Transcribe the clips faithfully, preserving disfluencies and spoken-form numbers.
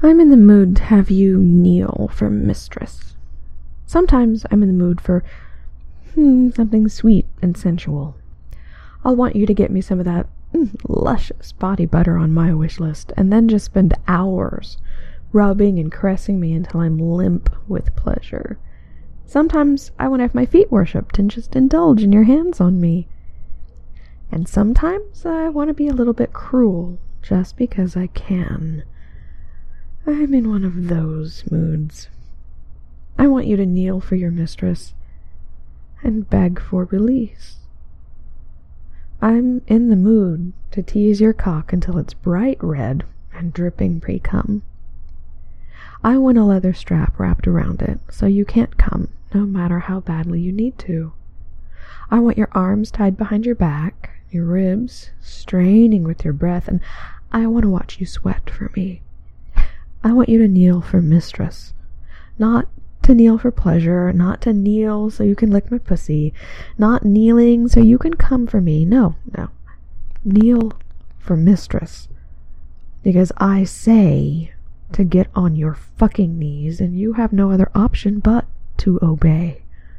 I'm in the mood to have you kneel for mistress. Sometimes I'm in the mood for hmm, something sweet and sensual. I'll want you to get me some of that mm, luscious body butter on my wish list, and then just spend hours rubbing and caressing me until I'm limp with pleasure. Sometimes I want to have my feet worshipped and just indulge in your hands on me. And sometimes I want to be a little bit cruel just because I can. I'm in one of those moods. I want you to kneel for your mistress and beg for release. I'm in the mood to tease your cock until it's bright red and dripping pre-cum. I want a leather strap wrapped around it so you can't come no matter how badly you need to. I want your arms tied behind your back, your ribs straining with your breath, and I want to watch you sweat for me. I want you to kneel for mistress, not to kneel for pleasure, not to kneel so you can lick my pussy, not kneeling so you can come for me. No, no. Kneel for mistress. Because I say to get on your fucking knees and you have no other option but to obey.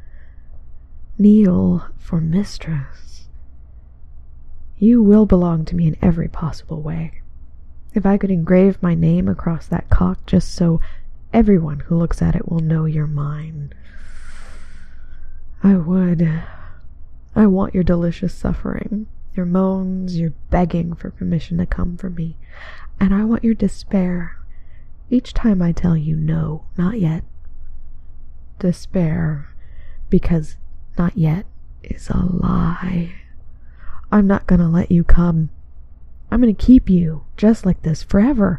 Kneel for mistress. You will belong to me in every possible way. If I could engrave my name across that cock just so everyone who looks at it will know you're mine, I would. I want your delicious suffering, your moans, your begging for permission to come for me, and I want your despair each time I tell you no, not yet. Despair, because not yet is a lie. I'm not gonna let you come. I'm going to keep you just like this forever.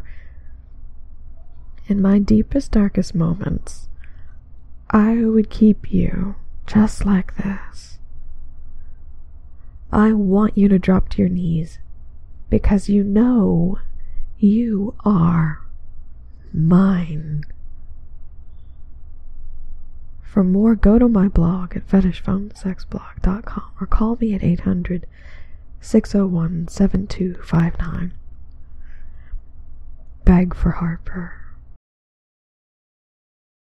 In my deepest, darkest moments, I would keep you just like this. I want you to drop to your knees because you know you are mine. For more, go to my blog at fetish phone sex blog dot com or call me at eight hundred, six oh one, seven two five nine. Beg for Harper.